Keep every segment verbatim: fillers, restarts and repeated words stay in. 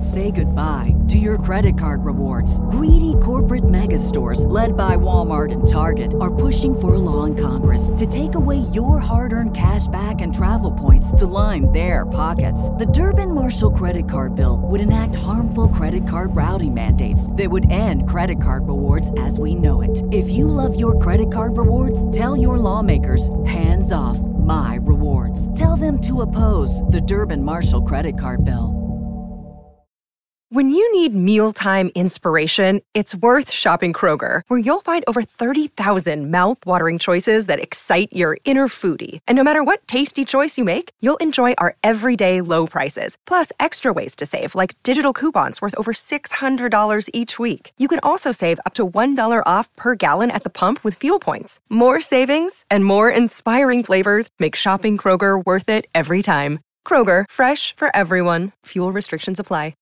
Say goodbye to your credit card rewards. Greedy corporate mega stores, led by Walmart and Target, are pushing for a law in Congress to take away your hard-earned cash back and travel points to line their pockets. The Durbin-Marshall credit card bill would enact harmful credit card routing mandates that would end credit card rewards as we know it. If you love your credit card rewards, tell your lawmakers, hands off my rewards. Tell them to oppose the Durbin-Marshall credit card bill. When you need mealtime inspiration, it's worth shopping Kroger, where you'll find over thirty thousand mouth-watering choices that excite your inner foodie. And no matter what tasty choice you make, you'll enjoy our everyday low prices, plus extra ways to save, like digital coupons worth over six hundred dollars each week. You can also save up to one dollar off per gallon at the pump with fuel points. More savings and more inspiring flavors make shopping Kroger worth it every time. Kroger, fresh for everyone. Fuel restrictions apply.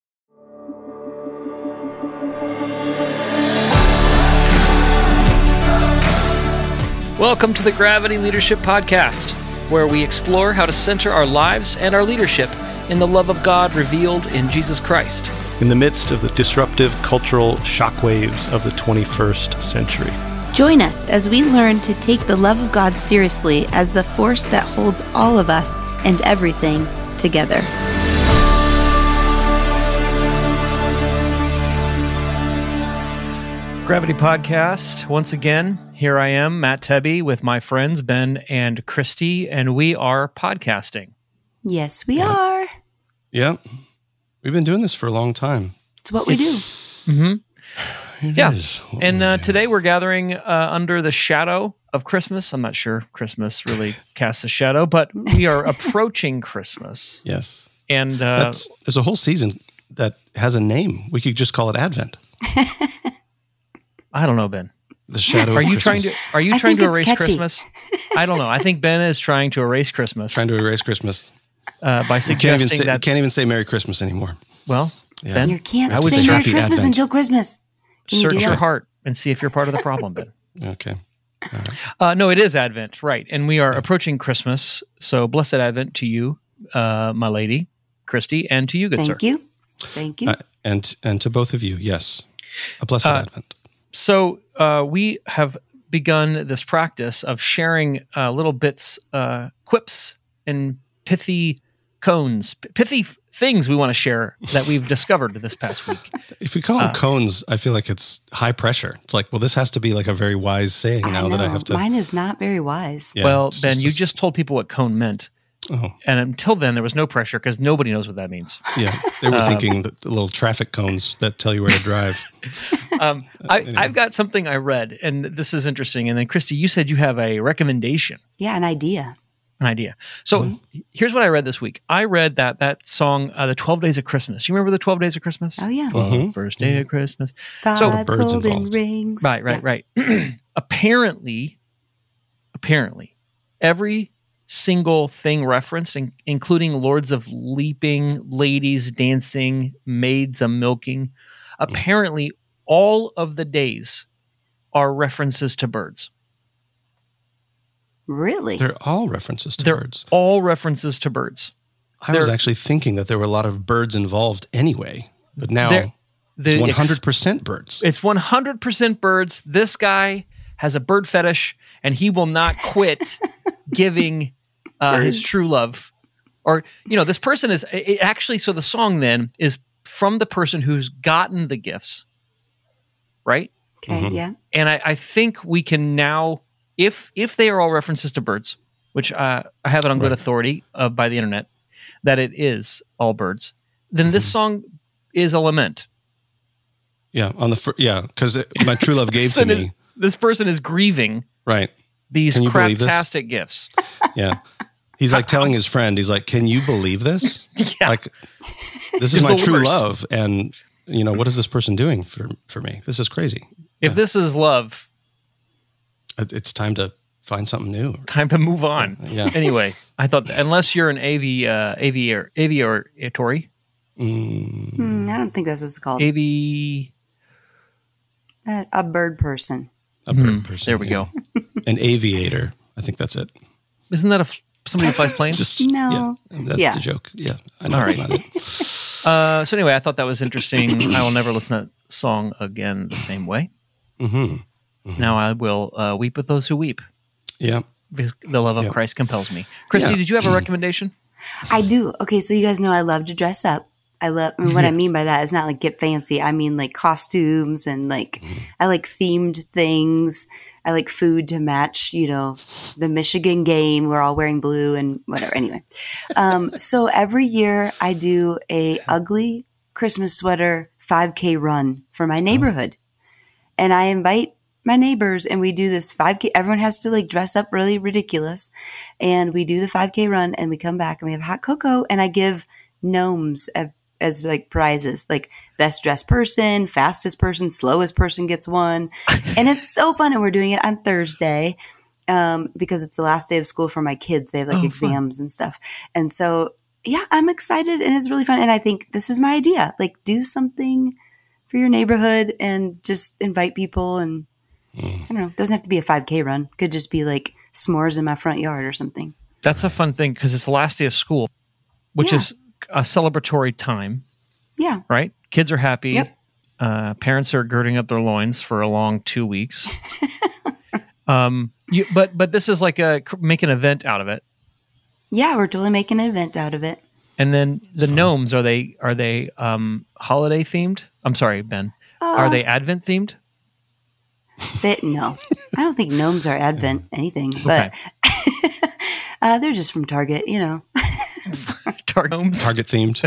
Welcome to the Gravity Leadership Podcast, where we explore how to center our lives and our leadership in the love of God revealed in Jesus Christ. In the midst of the disruptive cultural shockwaves of the twenty-first century. Join us as we learn to take the love of God seriously as the force that holds all of us and everything together. Gravity Podcast, once again, here I am, Matt Tebby, with my friends Ben and Christy, and we are podcasting. Yes, we yeah. are. Yeah. We've been doing this for a long time. It's what we it's, do. Mm-hmm. It yeah. is And we uh, do. today we're gathering uh, under the shadow of Christmas. I'm not sure Christmas really casts a shadow, but we are approaching Christmas. Yes. And uh, That's, there's a whole season that has a name. We could just call it Advent. I don't know, Ben. The shadow Are of you Christmas. trying to Are you I trying think to it's erase catchy. Christmas? I don't know. I think Ben is trying to erase Christmas Trying to erase Christmas. uh, by We can't suggesting even say, that. can't even say Merry Christmas anymore. Well, Yeah. Ben, You can't I would say say Merry Happy Christmas Advent. until Christmas. Can you search do your that? heart and see if you're part of the problem, Ben. Okay. Uh, no, it is Advent, right? And we are approaching Christmas. So blessed Advent to you, uh, my lady, Christy, and to you, good sir. Thank you. Thank you. Uh, and and to both of you, yes. A blessed Uh, Advent. So uh, we have begun this practice of sharing uh, little bits, uh, quips, and pithy cones, p- pithy f- things we want to share that we've discovered this past week. If we call them uh, cones, I feel like it's high pressure. It's like, well, this has to be like a very wise saying I now know. that I have to. Mine is not very wise. Yeah, well, it's Ben, just you this- just told people what cone meant. Oh, And until then, there was no pressure because nobody knows what that means. yeah. They were Um, thinking the, the little traffic cones that tell you where to drive. Um, I, Anyway. I've got something I read, and this is interesting. And then, Christy, you said you have a recommendation, Yeah, an idea. an idea. So Mm-hmm. here's what I read this week. I read that that song, uh, "The twelve Days of Christmas." You remember the twelve Days of Christmas? Oh, yeah. Well, Mhm. First day of Christmas. Five So- birds golden involved. rings. Right, right, Yeah. right. apparently, apparently, every single thing referenced, in, including Lords of Leaping, Ladies Dancing, Maids a Milking, apparently all of the days are references to birds. Really? They're all references to They're birds. all references to birds. I was they're- actually thinking that there were a lot of birds involved anyway, but now They're- The it's one ex- hundred percent birds. It's one hundred percent birds. This guy has a bird fetish, and he will not quit giving uh, his Birds. true love. Or, you know, this person is it actually, so the song then is from the person who's gotten the gifts, right? Okay, Mhm. yeah. And I, I think we can now, if if they are all references to birds, which uh, I have it on good Right. authority uh, by the internet, that it is all birds, then this song is a lament. Yeah, on the fir- yeah, because my true love gave to Person is- me. This person is grieving Right. these Can you believe this? craptastic gifts. Yeah. He's like telling his friend, he's like, "Can you believe this? Yeah. Like, this is It's my the true worst. love, and you know what is this person doing for for me? This is crazy. If this is love, It- It's time to find something new." time to move on. Yeah. Anyway, I thought unless you're an A V, uh, aviator, aviatory, Mm, Hmm, I don't think that's what it's called. A V. A, a bird person. a bird Hmm, person. there we yeah. go. An aviator. I think that's it. Isn't that a f- somebody who flies planes? Just No. Yeah, that's Yeah. the joke. Yeah, I know All that's right. not it. Uh, so anyway, I thought that was interesting. I will never listen to that song again the same way. Mm-hmm. Mm-hmm. Now I will uh, weep with those who weep. Yeah. Because the love of Yeah. Christ compels me. Christy, Yeah. did you have a recommendation? I do. Okay, so you guys know I love to dress up. I love, I mean, what I mean by that is not like get fancy. I mean like costumes and like, I like themed things. I like food to match, you know, the Michigan game. We're all wearing blue and whatever. Anyway. Um, so every year I do a ugly Christmas sweater five K run for my neighborhood. And I invite my neighbors and we do this five K. Everyone has to like dress up really ridiculous. And we do the five K run and we come back and we have hot cocoa and I give gnomes a as like prizes, like best dressed person, fastest person, slowest person gets one. And it's so fun. And we're doing it on Thursday um, because it's the last day of school for my kids. They have like Oh, exams and stuff. And so, yeah, I'm excited and it's really fun. And I think this is my idea. Like do something for your neighborhood and just invite people. And I don't know, it doesn't have to be a five K run. It could just be like s'mores in my front yard or something. That's a fun thing because it's the last day of school, which Yeah. is a celebratory time, Yeah. right? Kids are happy. Yep. Uh, parents are girding up their loins for a long two weeks. um, you, but but this is like a make an event out of it, Yeah, we're totally making an event out of it. and then the gnomes are they are they um, holiday themed? I'm sorry, Ben. are they Advent themed? They, no, I don't think gnomes are Advent anything, but uh, they're just from Target, you know. Tar- gnomes. Target themed.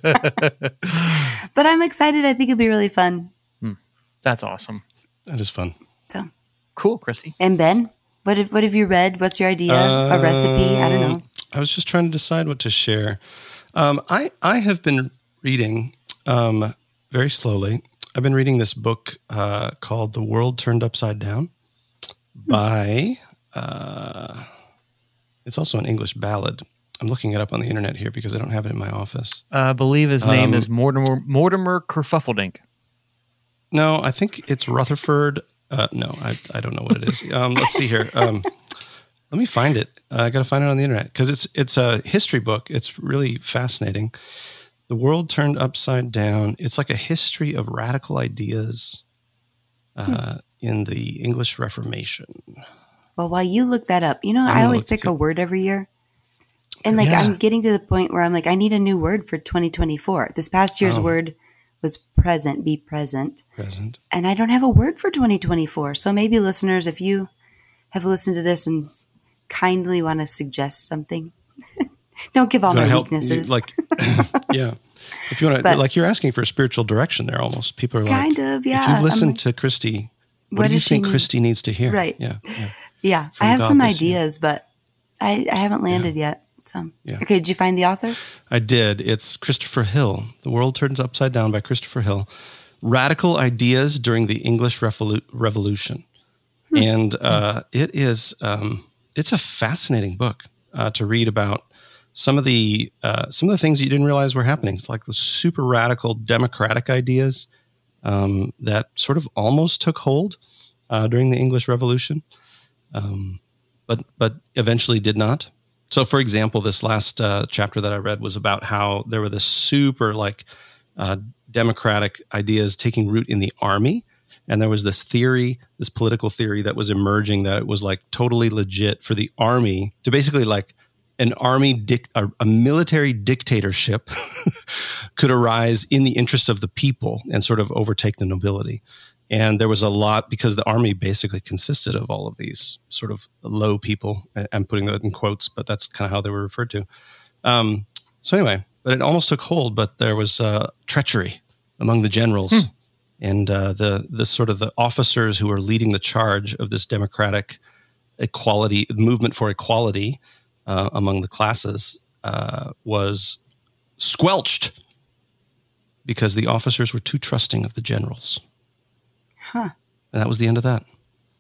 But I'm excited. I think it'll be really fun. That's awesome. That is fun. So, Cool, Christy. and Ben, what have, what have you read? What's your idea? A recipe? I don't know. I was just trying to decide what to share. Um, I I have been reading um, very slowly. I've been reading this book uh, called "The World Turned Upside Down" by. Uh, it's also an English ballad. I'm looking it up on the internet here because I don't have it in my office. Uh, I believe his name Um, is Mortimer Mortimer Kerfuffledink. No, I think it's Rutherford. Uh, no, I I don't know what it is. Um, let's see here. Um, let me find it. Uh, I got to find it on the internet because it's it's a history book. It's really fascinating. The World Turned Upside Down. It's like a history of radical ideas uh, in the English Reformation. Well, while you look that up, you know, I'm I gonna always look pick it- a word every year. And like, Yeah. I'm getting to the point where I'm like, I need a new word for twenty twenty-four. This past year's Oh. word was present, be present. Present. And I don't have a word for twenty twenty-four. So maybe listeners, if you have listened to this and kindly want to suggest something, don't give all You wanna my help, weaknesses. Like, yeah. If you want to, But- like, you're asking for spiritual direction there. Almost, people are like, Kind of, yeah. If you've I'm listened like, to Christy, what, what do you does she think need? Christy needs to hear? Right. Yeah. yeah. yeah, from I have God some this year. ideas, but I, I haven't landed yet. So, Yeah. okay. Did you find the author? I did. It's Christopher Hill. The World Turns Upside Down by Christopher Hill. Radical Ideas During the English Revolu- Revolution. And uh, it is, um, it's a fascinating book uh, to read about some of the uh, some of the things you didn't realize were happening. It's like the super radical democratic ideas um, that sort of almost took hold uh, during the English Revolution, um, but but eventually did not. So, for example, this last uh, chapter that I read was about how there were this super like uh, democratic ideas taking root in the army. And there was this theory, this political theory that was emerging that it was like totally legit for the army to basically like an army, dic- a, a military dictatorship could arise in the interest of the people and sort of overtake the nobility. And there was a lot because the army basically consisted of all of these sort of low people. I'm putting that in quotes, but that's kind of how they were referred to. Um, so anyway, but it almost took hold, but there was uh, treachery among the generals. Hmm. And uh, the the sort of the officers who were leading the charge of this democratic equality movement for equality uh, among the classes uh, was squelched because the officers were too trusting of the generals. Huh. And that was the end of that.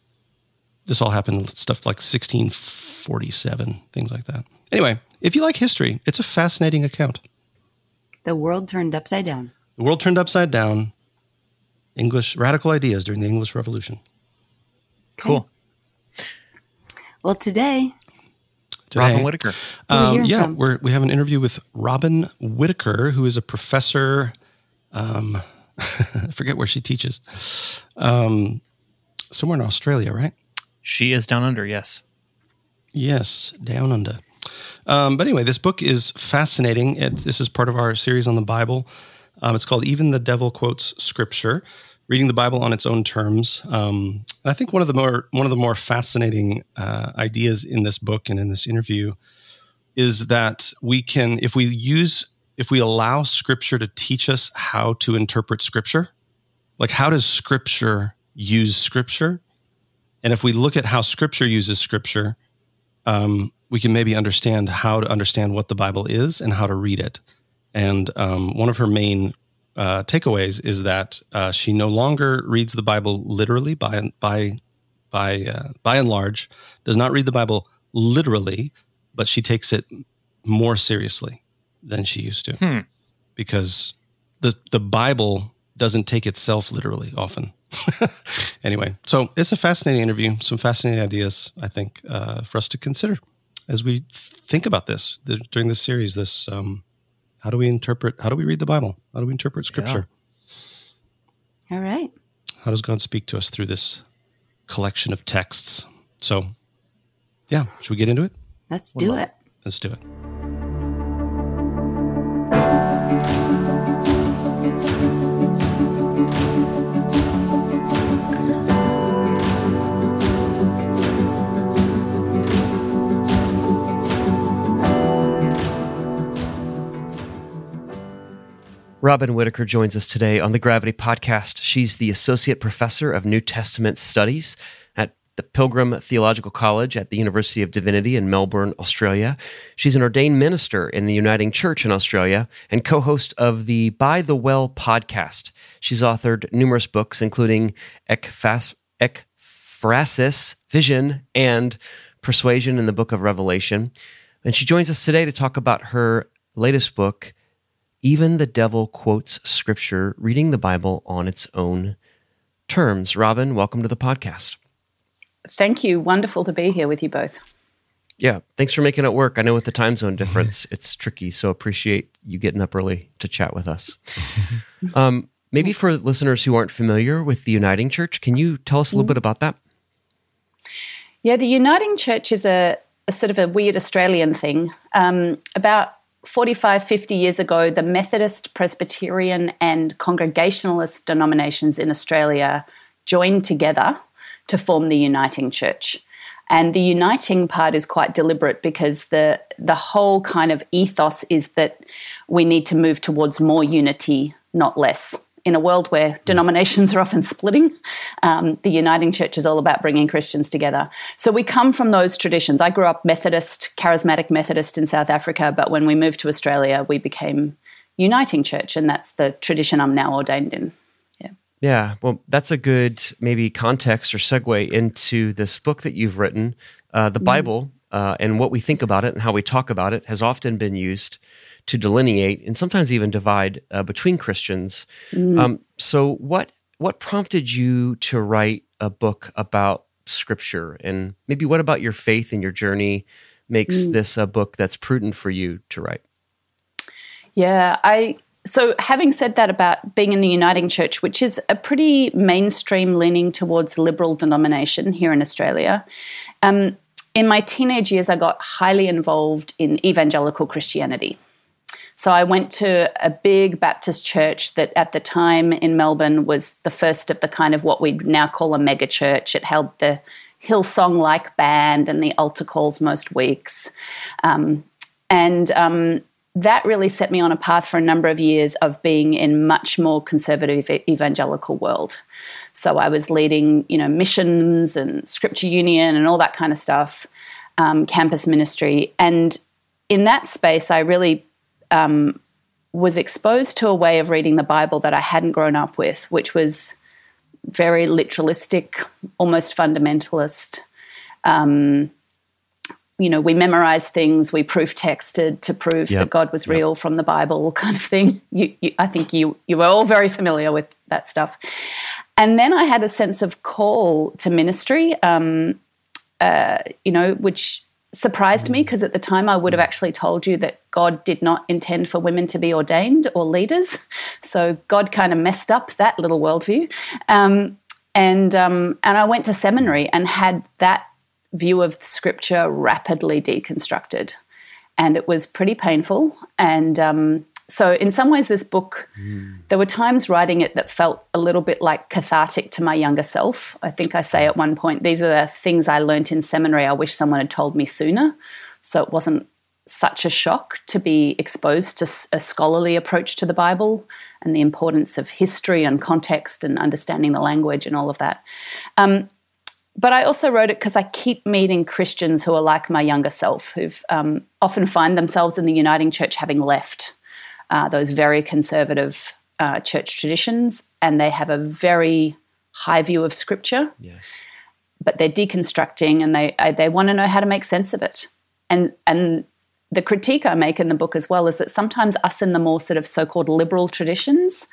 This all happened stuff like sixteen forty-seven, things like that. Anyway, if you like history, it's a fascinating account. The World Turned Upside Down. The World Turned Upside Down. English radical ideas during the English Revolution. Cool. Well, today, today. Robin Whitaker. Um, yeah, we're, we have an interview with Robin Whitaker, who is a professor. Um, I forget where she teaches. Um, somewhere in Australia, right? She is down under, yes. Yes, down under. Um, but anyway, this book is fascinating. It, this is part of our series on the Bible. Um, it's called Even the Devil Quotes Scripture, reading the Bible on its own terms. Um, I think one of the more one of the more fascinating uh, ideas in this book and in this interview is that we can, if we use, if we allow Scripture to teach us how to interpret Scripture, like how does Scripture use Scripture? And if we look at how Scripture uses Scripture, um, we can maybe understand how to understand what the Bible is and how to read it. And um, one of her main uh, takeaways is that uh, she no longer reads the Bible literally, by by by uh, by and large, does not read the Bible literally, but she takes it more seriously than she used to, hmm. because the the Bible doesn't take itself literally often. Anyway, so it's a fascinating interview, some fascinating ideas, I think, uh, for us to consider as we think about this the, during this series. This um, how do we interpret? How do we read the Bible? How do we interpret Scripture? Yeah. All right. How does God speak to us through this collection of texts? So, yeah, should we get into it? Let's do it. Let's do it. Robin Whitaker joins us today on the Gravity Podcast. She's the Associate Professor of New Testament Studies at the Pilgrim Theological College at the University of Divinity in Melbourne, Australia. She's an ordained minister in the Uniting Church in Australia and co-host of the By the Well podcast. She's authored numerous books, including Ekphrasis, Vision, and Persuasion in the Book of Revelation. And she joins us today to talk about her latest book, Even the Devil Quotes Scripture, reading the Bible on its own terms. Robin, welcome to the podcast. Thank you. Wonderful to be here with you both. Yeah, thanks for making it work. I know with the time zone difference, it's tricky, so appreciate you getting up early to chat with us. um, maybe for listeners who aren't familiar with the Uniting Church, can you tell us a little bit about that? Yeah, the Uniting Church is a, a sort of a weird Australian thing. Um, about forty-five, fifty years ago, the Methodist, Presbyterian, and Congregationalist denominations in Australia joined together to form the Uniting Church. And the uniting part is quite deliberate because the the whole kind of ethos is that we need to move towards more unity, not less. In a world where denominations are often splitting, um, the Uniting Church is all about bringing Christians together. So we come from those traditions. I grew up Methodist, charismatic Methodist in South Africa, but when we moved to Australia, we became Uniting Church, and that's the tradition I'm now ordained in. Yeah. Yeah, well, that's a good maybe context or segue into this book that you've written. Uh, the mm. Bible uh, and what we think about it and how we talk about it has often been used to delineate and sometimes even divide uh, between Christians. Mm. Um, so what what prompted you to write a book about Scripture? And maybe what about your faith and your journey makes mm. this a book that's prudent for you to write? Yeah, I so having said that about being in the Uniting Church, which is a pretty mainstream leaning towards liberal denomination here in Australia, um, in my teenage years I got highly involved in evangelical Christianity. So I went to a big Baptist church that at the time in Melbourne was the first of the kind of what we now call a mega church. It held the Hillsong-like band and the altar calls most weeks. Um, and um, that really set me on a path for a number of years of being in much more conservative evangelical world. So I was leading, you know, missions and Scripture Union and all that kind of stuff, um, campus ministry. And in that space, I really Um, was exposed to a way of reading the Bible that I hadn't grown up with, which was very literalistic, almost fundamentalist. Um, you know, we memorized things, we proof texted to prove yep. that God was real yep. from the Bible, kind of thing. You, you, I think you you were all very familiar with that stuff. And then I had a sense of call to ministry, um, uh, you know, which surprised me because at the time I would have actually told you that God did not intend for women to be ordained or leaders. So God kind of messed up that little worldview. Um, and um, and I went to seminary and had that view of Scripture rapidly deconstructed. And it was pretty painful. And um, so in some ways this book, mm. there were times writing it that felt a little bit like cathartic to my younger self. I think I say at one point, these are the things I learnt in seminary I wish someone had told me sooner. So it wasn't such a shock to be exposed to a scholarly approach to the Bible and the importance of history and context and understanding the language and all of that. Um, But I also wrote it because I keep meeting Christians who are like my younger self, who've um, often find themselves in the Uniting Church having left uh, those very conservative uh, church traditions, and they have a very high view of Scripture. Yes. But they're deconstructing, and they they want to know how to make sense of it. And and the critique I make in the book as well is that sometimes us in the more sort of so-called liberal traditions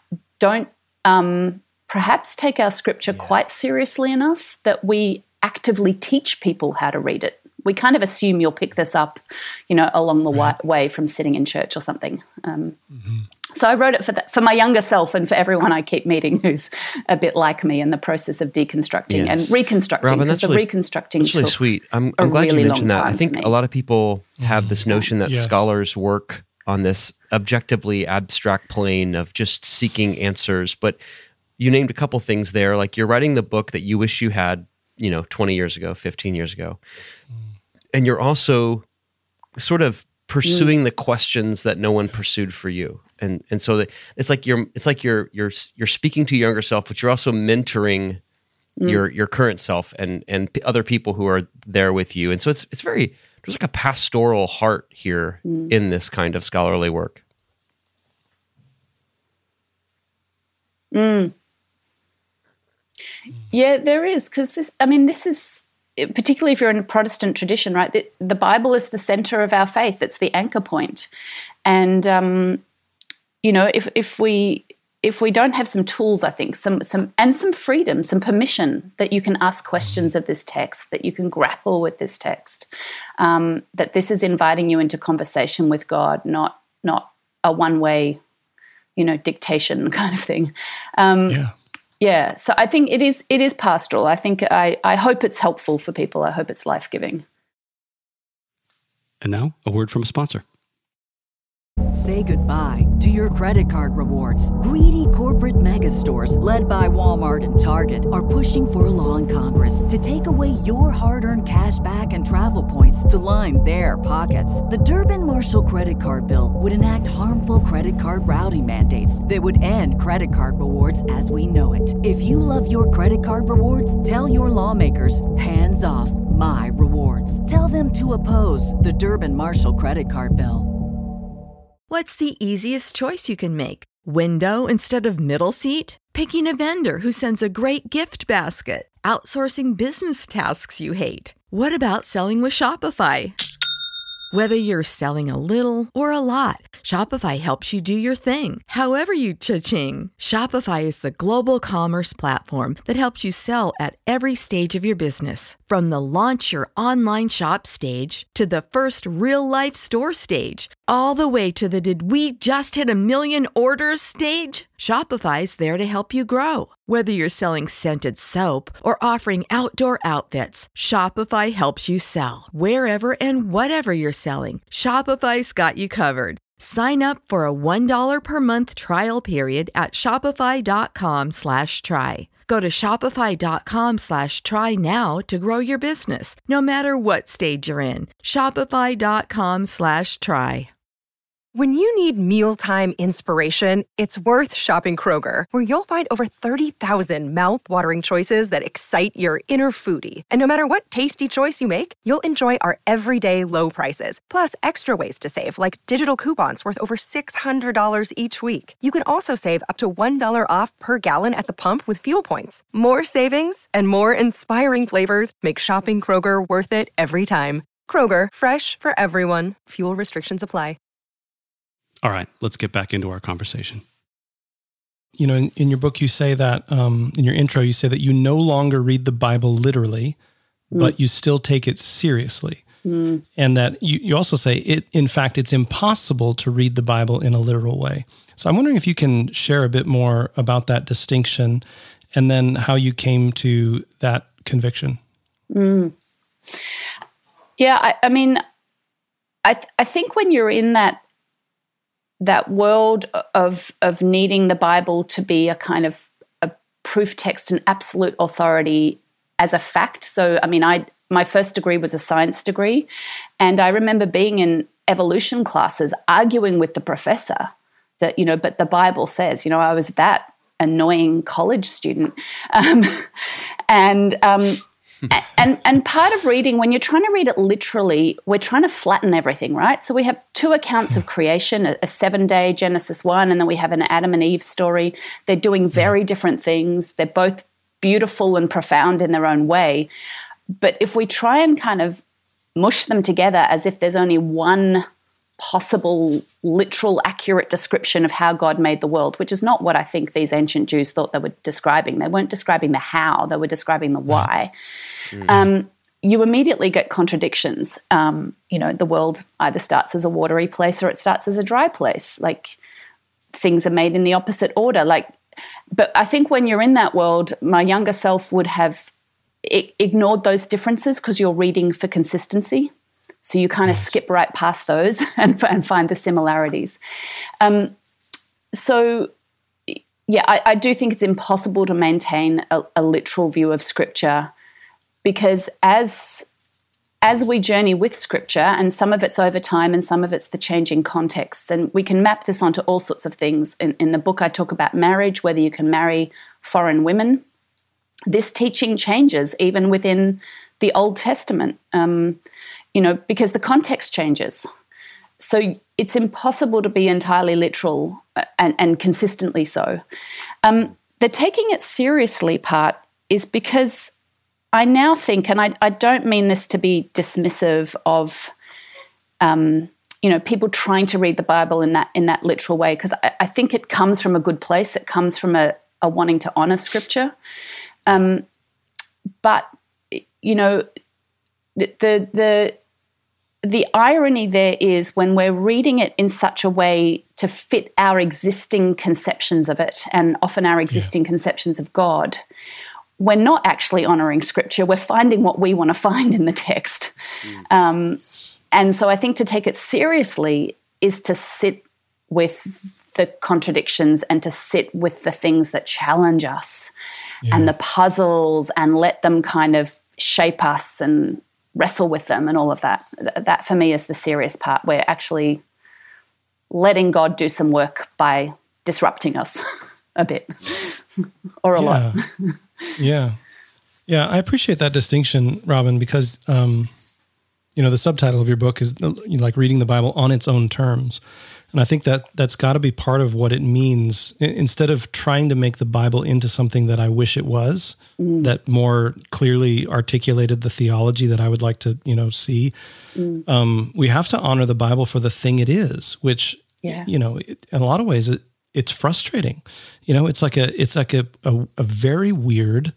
don't um, perhaps take our Scripture yeah. quite seriously enough that we actively teach people how to read it. We kind of assume you'll pick this up, you know, along the right. way from sitting in church or something. Um, mm-hmm. So I wrote it for that, for my younger self and for everyone I keep meeting who's a bit like me in the process of deconstructing yes. and reconstructing. Robin, because the really, reconstructing that's really took sweet. I'm, I'm glad really you mentioned that. I think a a lot of people have this notion that yes. scholars work on this objectively abstract plane of just seeking answers. But you named a couple things there, like you're writing the book that you wish you had, you know, twenty years ago, fifteen years ago. Mm. And you're also sort of pursuing mm. the questions that no one pursued for you. And and so that it's like you're it's like you're you're you're speaking to your younger self, but you're also mentoring mm. your your current self and and p- other people who are there with you. And so it's it's very there's like a pastoral heart here mm. in this kind of scholarly work. Mm. Yeah, there is, because this, I mean, this is, particularly if you're in a Protestant tradition, right? The, the Bible is the center of our faith. It's the anchor point. And, um, you know, if if we if we don't have some tools, I think, some some and some freedom, some permission that you can ask questions of this text, that you can grapple with this text, um, that this is inviting you into conversation with God, not not a one-way, you know, dictation kind of thing. Um, yeah. Yeah, so I think it is it is pastoral. I think I, I hope it's helpful for people. I hope it's life-giving. And now, a word from a sponsor. Say goodbye to your credit card rewards. Greedy corporate mega stores, led by Walmart and Target, are pushing for a law in Congress to take away your hard-earned cash back and travel points to line their pockets. The Durbin-Marshall credit card bill would enact harmful credit card routing mandates that would end credit card rewards as we know it. If you love your credit card rewards, tell your lawmakers, hands off my rewards. Tell them to oppose the Durbin-Marshall credit card bill. What's the easiest choice you can make? Window instead of middle seat? Picking a vendor who sends a great gift basket? Outsourcing business tasks you hate? What about selling with Shopify? Whether you're selling a little or a lot, Shopify helps you do your thing, however you cha-ching. Shopify is the global commerce platform that helps you sell at every stage of your business. From the launch your online shop stage to the first real-life store stage, all the way to the did we just hit a million orders stage. Shopify's there to help you grow. Whether you're selling scented soap or offering outdoor outfits, Shopify helps you sell. Wherever and whatever you're selling, Shopify's got you covered. Sign up for a one dollar per month trial period at shopify.com slash try. Go to shopify.com slash try now to grow your business, no matter what stage you're in. Shopify.com slash try. When you need mealtime inspiration, it's worth shopping Kroger, where you'll find over thirty thousand mouth-watering choices that excite your inner foodie. And no matter what tasty choice you make, you'll enjoy our everyday low prices, plus extra ways to save, like digital coupons worth over six hundred dollars each week. You can also save up to one dollar off per gallon at the pump with fuel points. More savings and more inspiring flavors make shopping Kroger worth it every time. Kroger, fresh for everyone. Fuel restrictions apply. All right, let's get back into our conversation. You know, in, in your book, you say that, um, in your intro, you say that you no longer read the Bible literally, mm. but you still take it seriously. Mm. And that you, you also say, it. in fact, it's impossible to read the Bible in a literal way. So I'm wondering if you can share a bit more about that distinction and then how you came to that conviction. Mm. Yeah, I, I mean, I th- I think when you're in that that world of of needing the Bible to be a kind of a proof text and absolute authority as a fact. So, I mean, I my first degree was a science degree, and I remember being in evolution classes arguing with the professor that, you know, but the Bible says, you know, I was that annoying college student. Um, and um, and and part of reading, when you're trying to read it literally, we're trying to flatten everything, right? So we have two accounts of creation, a, a seven-day Genesis one, and then we have an Adam and Eve story. They're doing very different things. They're both beautiful and profound in their own way. But if we try and kind of mush them together as if there's only one possible, literal, accurate description of how God made the world, which is not what I think these ancient Jews thought they were describing. They weren't describing the how, they were describing the why. Mm-hmm. Um, you immediately get contradictions. Um, you know, the world either starts as a watery place or it starts as a dry place. Like, things are made in the opposite order. Like, but I think when you're in that world, my younger self would have I- ignored those differences because you're reading for consistency. So you kind of yes. skip right past those and, and find the similarities. Um, so, yeah, I, I do think it's impossible to maintain a, a literal view of Scripture because as as we journey with Scripture, and some of it's over time and some of it's the changing contexts, and we can map this onto all sorts of things. In, in the book, I talk about marriage, whether you can marry foreign women. This teaching changes even within the Old Testament. Um You know, because the context changes. So it's impossible to be entirely literal and, and consistently so. Um, the taking it seriously part is because I now think, and I, I don't mean this to be dismissive of, um, you know, people trying to read the Bible in that in that literal way, because I, I think it comes from a good place. It comes from a, a wanting to honor Scripture. Um, but, you know, the the the irony there is when we're reading it in such a way to fit our existing conceptions of it, and often our existing yeah. conceptions of God, we're not actually honoring Scripture. We're finding what we want to find in the text. Mm. Um, and so I think to take it seriously is to sit with the contradictions and to sit with the things that challenge us yeah. and the puzzles, and let them kind of shape us and wrestle with them and all of that. That for me is the serious part. We're actually letting God do some work by disrupting us a bit or a yeah. lot. yeah. Yeah. I appreciate that distinction, Robin, because, um, you know, the subtitle of your book is you know, like reading the Bible on its own terms. And I think that that's got to be part of what it means. Instead of trying to make the Bible into something that I wish it was, mm. that more clearly articulated the theology that I would like to, you know, see, mm. um, we have to honor the Bible for the thing it is, which, yeah. you know, it, in a lot of ways, it, it's frustrating. You know, it's like a it's like a a, a very weird,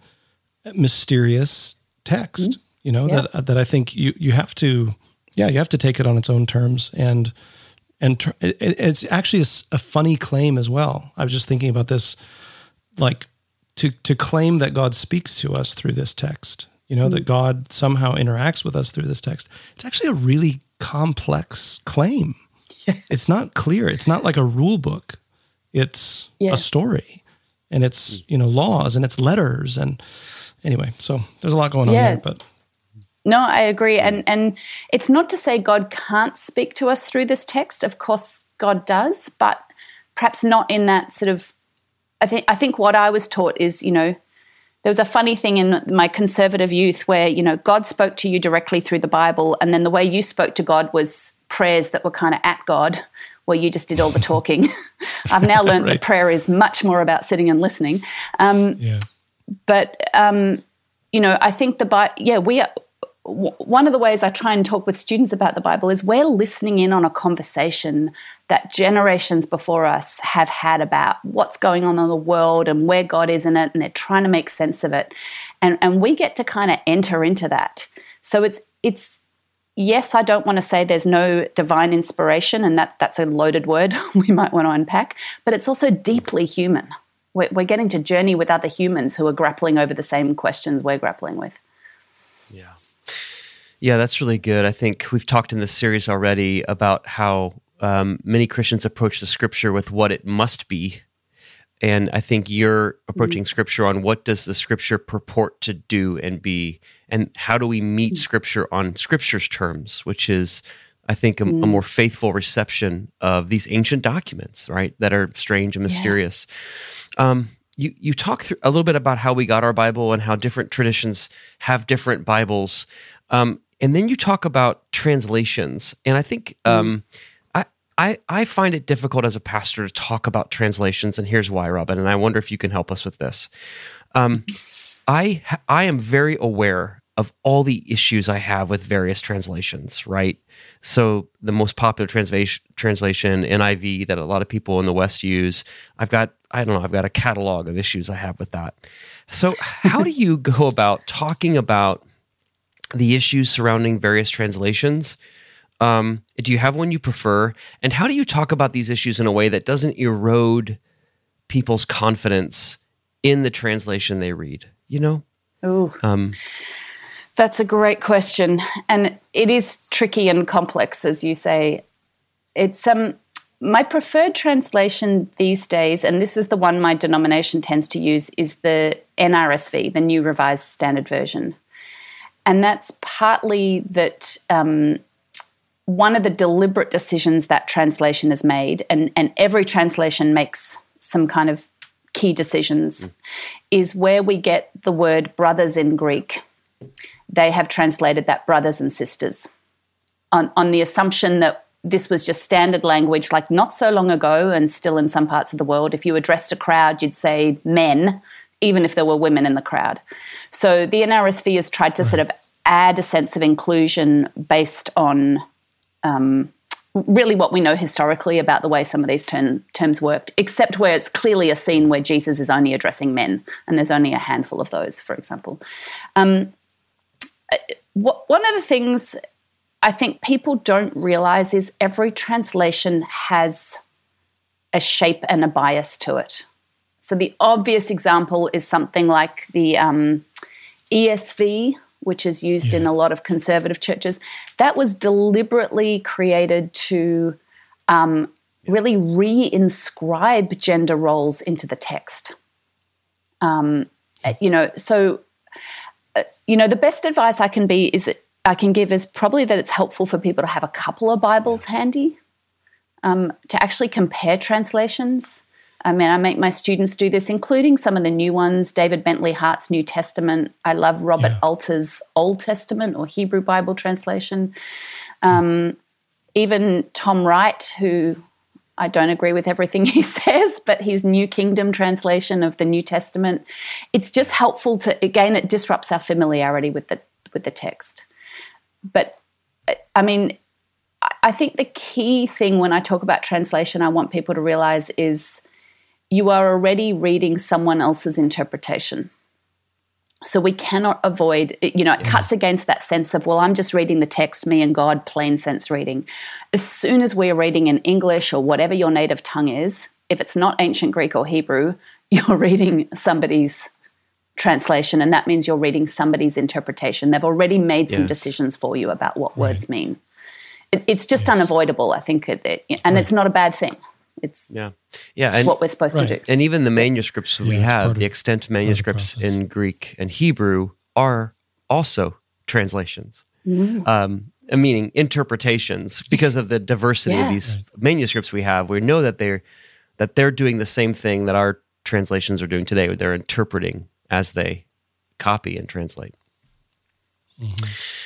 mysterious text. Mm. You know yeah. that that I think you you have to, yeah, you have to take it on its own terms. And And tr- it, it's actually a, a funny claim as well. I was just thinking about this, like to to claim that God speaks to us through this text, you know, mm. that God somehow interacts with us through this text. It's actually a really complex claim. Yeah. It's not clear. It's not like a rule book. It's yeah. a story, and it's, you know, laws, and it's letters. And anyway, so there's a lot going on yeah. there, but. No, I agree. And and it's not to say God can't speak to us through this text. Of course, God does, but perhaps not in that sort of, I think I think what I was taught is, you know, there was a funny thing in my conservative youth where, you know, God spoke to you directly through the Bible, and then the way you spoke to God was prayers that were kind of at God, where you just did all the talking. I've now learned right. that prayer is much more about sitting and listening. Um, yeah. But, um, you know, I think the Bible, yeah, we are, one of the ways I try and talk with students about the Bible is we're listening in on a conversation that generations before us have had about what's going on in the world and where God is in it, and they're trying to make sense of it. And, and we get to kind of enter into that. So it's it's yes, I don't want to say there's no divine inspiration, and that that's a loaded word we might want to unpack, but it's also deeply human. We're, we're getting to journey with other humans who are grappling over the same questions we're grappling with. Yeah. Yeah, that's really good. I think we've talked in this series already about how um, many Christians approach the Scripture with what it must be. And I think you're approaching mm-hmm. Scripture on what does the Scripture purport to do and be, and how do we meet mm-hmm. Scripture on Scripture's terms, which is, I think, a, mm-hmm. a more faithful reception of these ancient documents, right, that are strange and mysterious. Yeah. Um, you you talk through a little bit about how we got our Bible and how different traditions have different Bibles, um, and then you talk about translations. And I think um, I, I I find it difficult as a pastor to talk about translations, and here's why, Robin. And I wonder if you can help us with this. Um, I I am very aware of all the issues I have with various translations, right? So the most popular translation, translation, N I V, that a lot of people in the West use, I've got, I don't know, I've got a catalog of issues I have with that. So how do you go about talking about the issues surrounding various translations? Um, do you have one you prefer? And how do you talk about these issues in a way that doesn't erode people's confidence in the translation they read, you know? Ooh. Um, That's a great question, and it is tricky and complex, as you say. It's um my preferred translation these days, and this is the one my denomination tends to use, is the N R S V, the New Revised Standard Version. And that's partly that um, one of the deliberate decisions that translation has made, and, and every translation makes some kind of key decisions, mm. is where we get the word brothers in Greek. They have translated that brothers and sisters on, on the assumption that this was just standard language, like not so long ago and still in some parts of the world. If you addressed a crowd, you'd say men, even if there were women in the crowd. So the N R S V has tried to sort of add a sense of inclusion based on um, really what we know historically about the way some of these term, terms worked, except where it's clearly a scene where Jesus is only addressing men, and there's only a handful of those, for example. Um, One of the things I think people don't realize is every translation has a shape and a bias to it. So the obvious example is something like the um, E S V, which is used yeah. in a lot of conservative churches. That was deliberately created to um, really re-inscribe gender roles into the text. Um, you know, so... You know, the best advice I can be is that I can give is probably that it's helpful for people to have a couple of Bibles handy um, to actually compare translations. I mean, I make my students do this, including some of the new ones, David Bentley Hart's New Testament. I love Robert yeah. Alter's Old Testament or Hebrew Bible translation. Um, even Tom Wright, who I don't agree with everything he says, but his New Kingdom translation of the New Testament, it's just helpful to, again, it disrupts our familiarity with the with the text. But, I mean, I think the key thing when I talk about translation I want people to realize is you are already reading someone else's interpretation. So we cannot avoid, you know, it cuts against that sense of, well, I'm just reading the text, me and God, plain sense reading. As soon as we're reading in English or whatever your native tongue is, if it's not ancient Greek or Hebrew, you're reading somebody's translation, and that means you're reading somebody's interpretation. They've already made some yes. decisions for you about what right. words mean. It, it's just yes. unavoidable, I think, it, it, and right. it's not a bad thing. It's yeah, yeah, and, what we're supposed right. to do. And even the manuscripts we yeah, have, the extant manuscripts in Greek and Hebrew are also translations, mm. um, meaning interpretations, because of the diversity yeah. of these right. manuscripts we have. We know that they're that they're doing the same thing that our translations are doing today. They're interpreting as they copy and translate. Mm-hmm.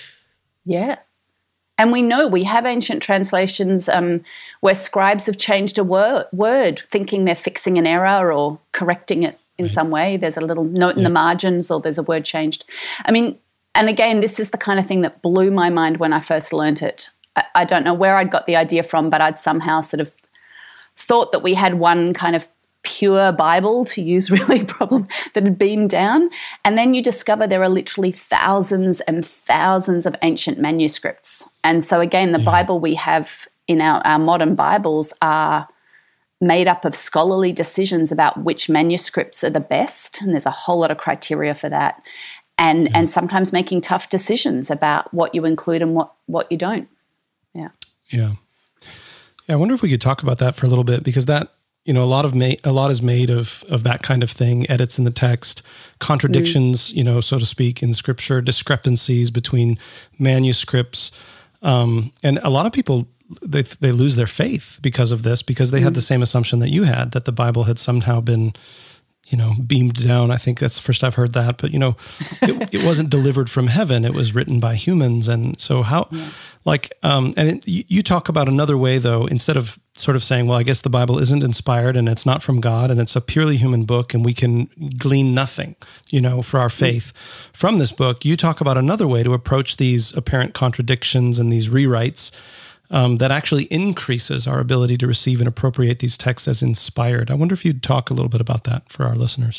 Yeah. And we know we have ancient translations um, where scribes have changed a word, word, thinking they're fixing an error or correcting it in right. some way. There's a little note in yeah. the margins, or there's a word changed. I mean, and again, this is the kind of thing that blew my mind when I first learnt it. I, I don't know where I'd got the idea from, but I'd somehow sort of thought that we had one kind of pure Bible, to use really problem, that had beamed down. And then you discover there are literally thousands and thousands of ancient manuscripts. And so again, the yeah. Bible we have in our, our modern Bibles are made up of scholarly decisions about which manuscripts are the best. And there's a whole lot of criteria for that. And yeah. and sometimes making tough decisions about what you include and what, what you don't. Yeah. Yeah. Yeah. I wonder if we could talk about that for a little bit, because that, you know, a lot of ma- a lot is made of of that kind of thing, edits in the text, contradictions, mm. you know, so to speak, in scripture, discrepancies between manuscripts. Um, and a lot of people, they they lose their faith because of this, because they mm. had the same assumption that you had, that the Bible had somehow been, you know, beamed down. I think that's the first I've heard that, but you know, it, it wasn't delivered from heaven. It was written by humans. And so how, yeah. like, um, and it, you, you talk about another way though, instead of sort of saying, well, I guess the Bible isn't inspired and it's not from God and it's a purely human book and we can glean nothing, you know, for our faith from this book. You talk about another way to approach these apparent contradictions and these rewrites Um, that actually increases our ability to receive and appropriate these texts as inspired. I wonder if you'd talk a little bit about that for our listeners.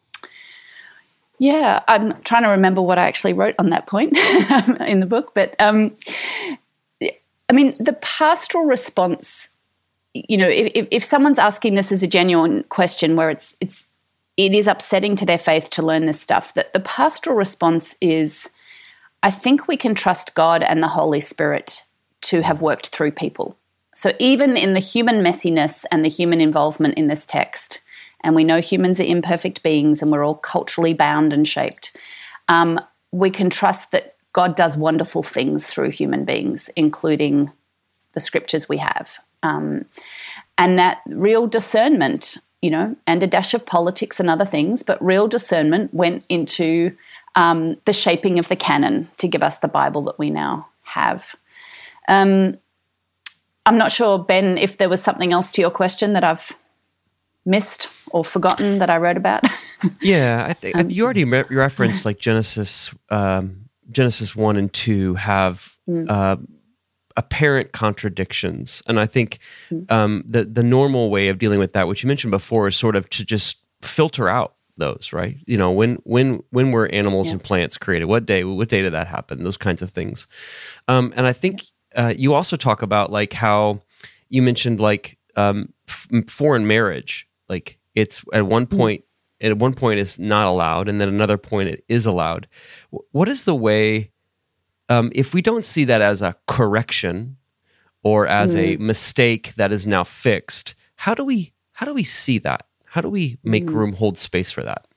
Yeah, I'm trying to remember what I actually wrote on that point in the book. But, um, I mean, the pastoral response, you know, if, if someone's asking this as a genuine question where it's it's it is upsetting to their faith to learn this stuff, that the pastoral response is, I think we can trust God and the Holy Spirit to have worked through people. So even in the human messiness and the human involvement in this text, and we know humans are imperfect beings and we're all culturally bound and shaped, um, we can trust that God does wonderful things through human beings, including the scriptures we have. Um, and that real discernment, you know, and a dash of politics and other things, but real discernment went into um, the shaping of the canon to give us the Bible that we now have. Um, I'm not sure, Ben, if there was something else to your question that I've missed or forgotten that I wrote about. Yeah, I think um, you already re- referenced like Genesis, um, Genesis one and two have mm. uh, apparent contradictions, and I think mm. um, the the normal way of dealing with that, which you mentioned before, is sort of to just filter out those, right? You know, when when when were animals yeah. and plants created? What day? What day did that happen? Those kinds of things, um, and I think. Uh, you also talk about like how you mentioned like um, f- foreign marriage, like it's at one point, mm. at one point it's not allowed, and then another point it is allowed. W- what is the way, um, if we don't see that as a correction or as mm. a mistake that is now fixed, how do we how do we see that? How do we make mm. room, hold space for that?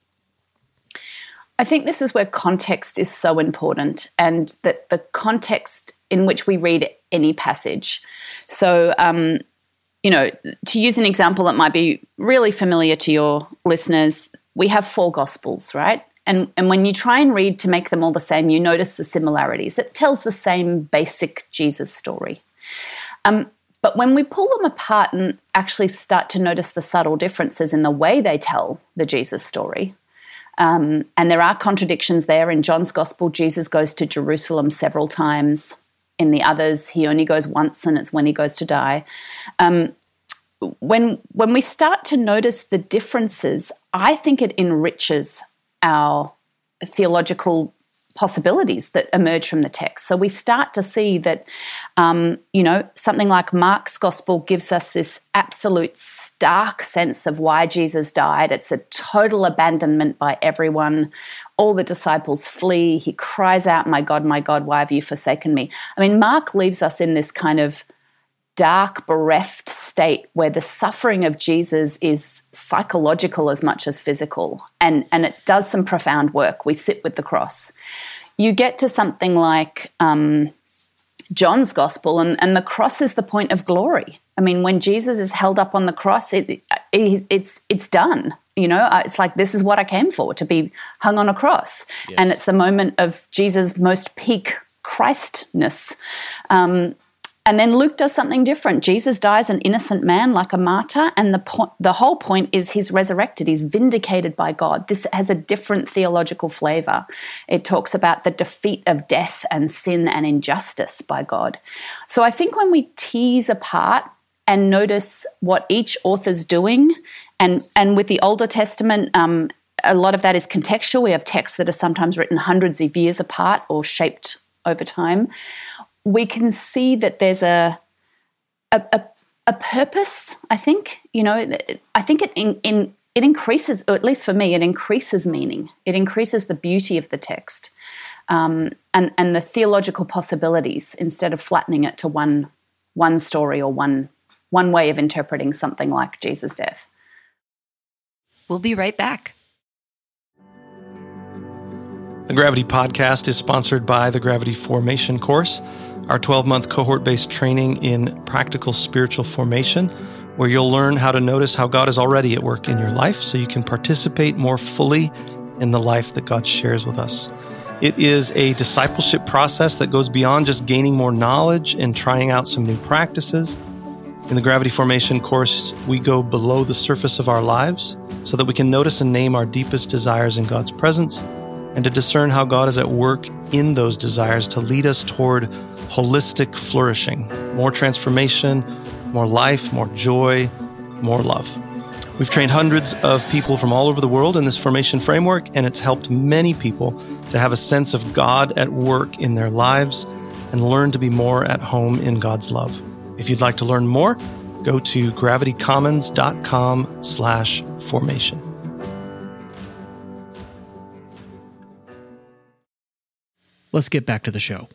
I think this is where context is so important, and that the context in which we read any passage. So, um, you know, to use an example that might be really familiar to your listeners, we have four Gospels, right? And, and when you try and read to make them all the same, you notice the similarities. It tells the same basic Jesus story. Um, but when we pull them apart and actually start to notice the subtle differences in the way they tell the Jesus story, um, and there are contradictions there. In John's Gospel, Jesus goes to Jerusalem several times. In the others, he only goes once, and it's when he goes to die. Um, when when we start to notice the differences, I think it enriches our theological possibilities that emerge from the text. So we start to see that, um, you know, something like Mark's Gospel gives us this absolute stark sense of why Jesus died. It's a total abandonment by everyone. All the disciples flee. He cries out, "My God, my God, why have you forsaken me?" I mean, Mark leaves us in this kind of dark, bereft state where the suffering of Jesus is psychological as much as physical, and, and it does some profound work. We sit with the cross. You get to something like um, John's Gospel, and, and the cross is the point of glory. I mean, when Jesus is held up on the cross, it, it, it's it's done. You know, it's like, this is what I came for, to be hung on a cross. Yes. And it's the moment of Jesus' most peak Christness. Um, and then Luke does something different. Jesus dies an innocent man like a martyr, and the po- the whole point is he's resurrected. He's vindicated by God. This has a different theological flavor. It talks about the defeat of death and sin and injustice by God. So I think when we tease apart and notice what each author's doing And and with the Older Testament, um, a lot of that is contextual. We have texts that are sometimes written hundreds of years apart or shaped over time. We can see that there's a a, a, a purpose, I think. You know, I think it in, in it increases, or at least for me, it increases meaning. It increases the beauty of the text um, and, and the theological possibilities instead of flattening it to one one story or one one way of interpreting something like Jesus' death. We'll be right back. The Gravity Podcast is sponsored by the Gravity Formation course, our twelve-month cohort-based training in practical spiritual formation, where you'll learn how to notice how God is already at work in your life so you can participate more fully in the life that God shares with us. It is a discipleship process that goes beyond just gaining more knowledge and trying out some new practices. In the Gravity Formation course, we go below the surface of our lives so that we can notice and name our deepest desires in God's presence and to discern how God is at work in those desires to lead us toward holistic flourishing, more transformation, more life, more joy, more love. We've trained hundreds of people from all over the world in this formation framework, and it's helped many people to have a sense of God at work in their lives and learn to be more at home in God's love. If you'd like to learn more, go to gravitycommons.com slash formation. Let's get back to the show.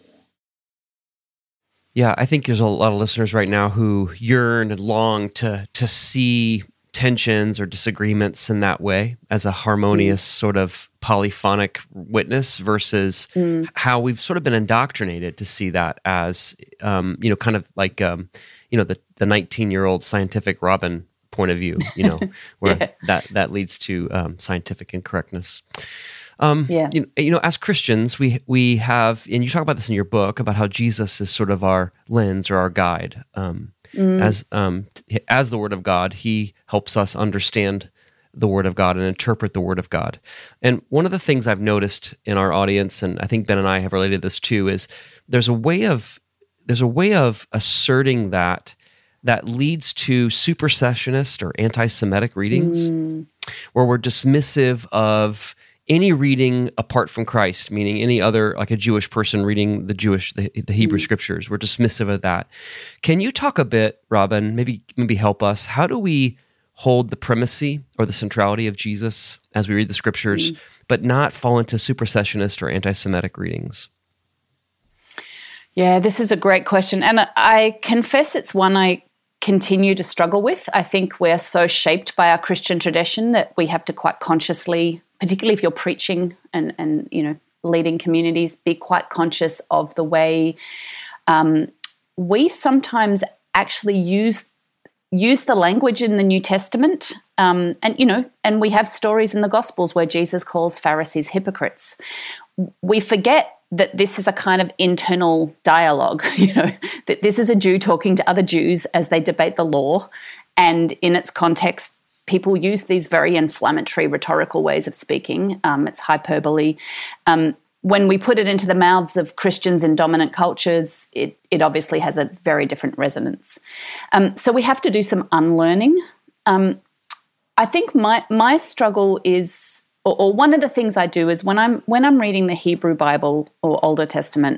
Yeah, I think there's a lot of listeners right now who yearn and long to to see tensions or disagreements in that way as a harmonious mm. sort of polyphonic witness versus mm. how we've sort of been indoctrinated to see that as, um, you know, kind of like, um, you know, the the nineteen-year-old scientific Robin point of view, you know, where yeah. that, that leads to um, scientific incorrectness. Um, yeah. you, know, you know, as Christians, we we have, and you talk about this in your book, about how Jesus is sort of our lens or our guide. Um, mm. As um, as the Word of God, He helps us understand the Word of God and interpret the Word of God. And one of the things I've noticed in our audience, and I think Ben and I have related this too, is there's a way of there's a way of asserting that that leads to supersessionist or anti-Semitic readings, mm. where we're dismissive of any reading apart from Christ, meaning any other, like a Jewish person reading the Jewish, the, the Hebrew mm. scriptures. We're dismissive of that. Can you talk a bit, Robin, maybe maybe help us? How do we hold the primacy or the centrality of Jesus as we read the scriptures, mm. but not fall into supersessionist or anti-Semitic readings? Yeah, this is a great question. And I confess it's one I continue to struggle with. I think we're so shaped by our Christian tradition that we have to quite consciously, particularly if you're preaching and, and you know, leading communities, be quite conscious of the way um, we sometimes actually use use the language in the New Testament. Um, and, you know, and we have stories in the Gospels where Jesus calls Pharisees hypocrites. We forget that this is a kind of internal dialogue, you know, that this is a Jew talking to other Jews as they debate the law. And in its context, people use these very inflammatory rhetorical ways of speaking. Um, it's hyperbole. Um, when we put it into the mouths of Christians in dominant cultures, it, it obviously has a very different resonance. Um, so we have to do some unlearning. Um, I think my my struggle is, or, or one of the things I do is when I'm when I'm reading the Hebrew Bible or Older Testament,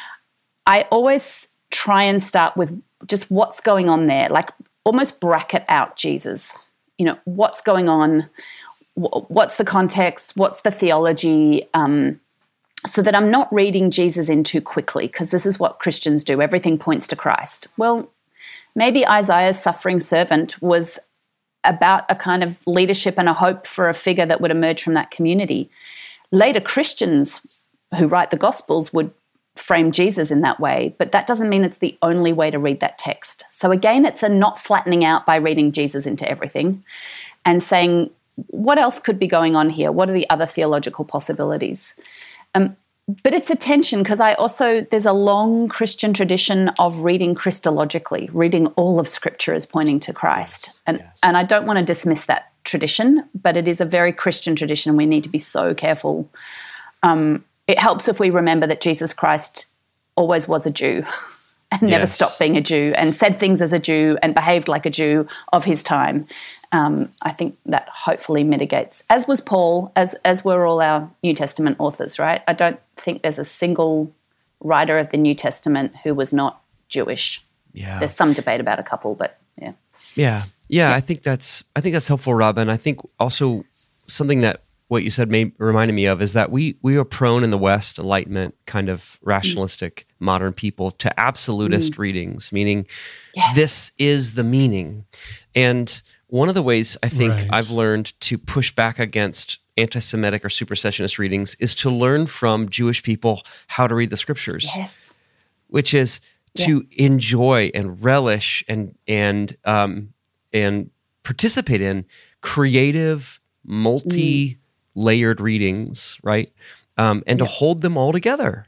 I always try and start with just what's going on there, like almost bracket out Jesus. You know, what's going on, what's the context, what's the theology, um, so that I'm not reading Jesus in too quickly, because this is what Christians do. Everything points to Christ. Well, maybe Isaiah's suffering servant was about a kind of leadership and a hope for a figure that would emerge from that community. Later Christians who write the Gospels would frame Jesus in that way, but that doesn't mean it's the only way to read that text. So again, it's a not flattening out by reading Jesus into everything and saying, what else could be going on here? What are the other theological possibilities? Um, but it's a tension because I also, there's a long Christian tradition of reading Christologically, reading all of Scripture as pointing to Christ. And, yes. and I don't want to dismiss that tradition, but it is a very Christian tradition and we need to be so careful. Um, It helps if we remember that Jesus Christ always was a Jew and never yes. stopped being a Jew and said things as a Jew and behaved like a Jew of his time. Um, I think that hopefully mitigates, as was Paul, as as were all our New Testament authors, right? I don't think there's a single writer of the New Testament who was not Jewish. Yeah. There's some debate about a couple, but yeah. Yeah. Yeah, I think that's I think that's helpful, Robin. I think also something that what you said may, reminded me of is that we we are prone in the West, Enlightenment, kind of rationalistic mm. modern people, to absolutist mm. readings, meaning yes. this is the meaning. And one of the ways I think right. I've learned to push back against anti-Semitic or supersessionist readings is to learn from Jewish people how to read the scriptures. Yes. Which is to yeah. enjoy and relish and and um, and participate in creative, multi-layered mm. readings, right? Um, and yeah. to hold them all together.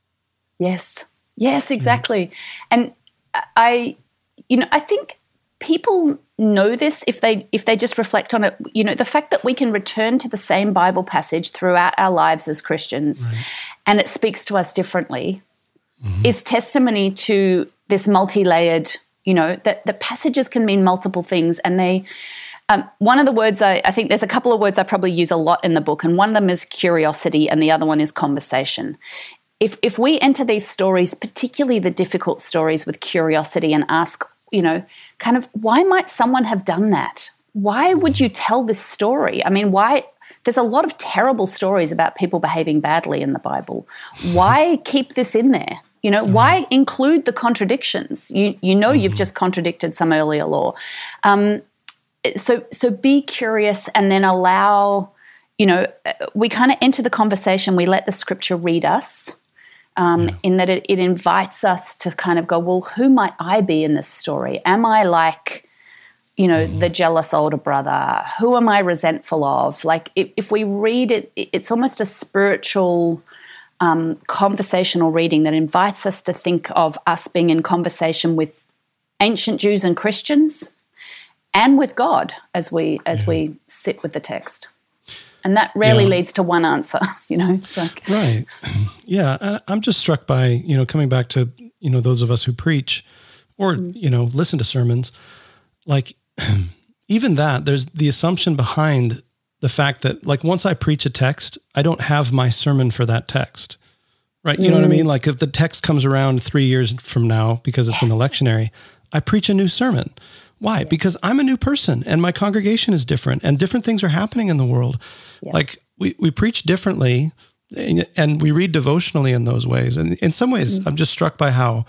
Yes. Yes, exactly. Mm. And I, you know, I think people know this if they if they just reflect on it. You know, the fact that we can return to the same Bible passage throughout our lives as Christians, right. and it speaks to us differently, mm-hmm. is testimony to this multi-layered. You know, that the passages can mean multiple things, and they. Um, one of the words I, I think there's a couple of words I probably use a lot in the book, and one of them is curiosity, and the other one is conversation. If if we enter these stories, particularly the difficult stories, with curiosity and ask, you know, kind of, why might someone have done that? Why would you tell this story? I mean, why? There's a lot of terrible stories about people behaving badly in the Bible. Why keep this in there? You know, why include the contradictions? You you know you've just contradicted some earlier law. Um, so so be curious, and then allow, you know, we kind of enter the conversation. We let the scripture read us. Um, yeah. In that it, it invites us to kind of go, well, who might I be in this story? Am I like, you know, mm. the jealous older brother? Who am I resentful of? Like if, if we read it, it's almost a spiritual, um, conversational reading that invites us to think of us being in conversation with ancient Jews and Christians and with God as we as yeah. we sit with the text. And that rarely yeah. leads to one answer, you know. It's like, right. Yeah. And I'm just struck by, you know, coming back to, you know, those of us who preach or, mm. you know, listen to sermons, like even that, there's the assumption behind the fact that, like, once I preach a text, I don't have my sermon for that text, right? You mm. know what I mean? Like if the text comes around three years from now because it's yes. an electionary, I preach a new sermon. Why? Yeah. Because I'm a new person and my congregation is different and different things are happening in the world. Yeah. Like we, we preach differently and, and we read devotionally in those ways. And in some ways, mm-hmm. I'm just struck by how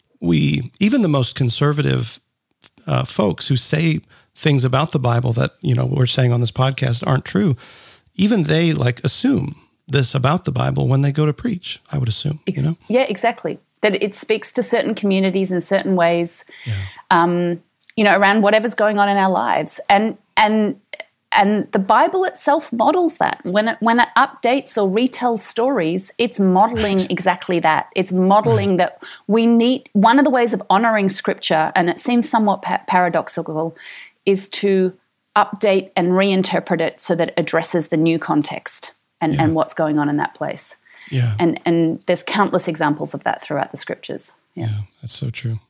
we, even the most conservative uh, folks who say things about the Bible that, you know, we're saying on this podcast aren't true, even they like assume this about the Bible when they go to preach, I would assume, Ex- you know? Yeah, exactly. That it speaks to certain communities in certain ways. Yeah. Um, you know, around whatever's going on in our lives. And and and the Bible itself models that. When it when it updates or retells stories, it's modeling right. exactly that. It's modeling right. that we need, one of the ways of honoring Scripture, and it seems somewhat pa- paradoxical, is to update and reinterpret it so that it addresses the new context and, yeah. and what's going on in that place. Yeah. And and there's countless examples of that throughout the Scriptures. Yeah, yeah that's so true.